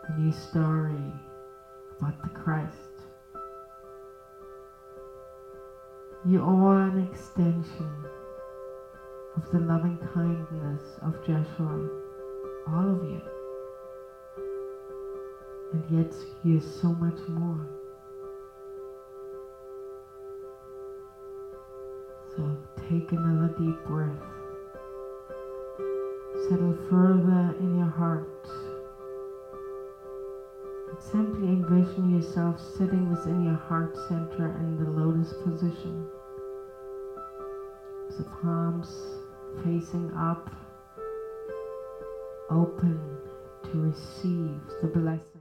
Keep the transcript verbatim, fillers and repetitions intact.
a new story about the Christ. You are an extension of the loving kindness of Joshua, all of you. And yet he is so much more. So take another deep breath. Settle further in your heart. And simply envision yourself sitting within your heart center in the lotus position. The palms facing up, open to receive the blessing.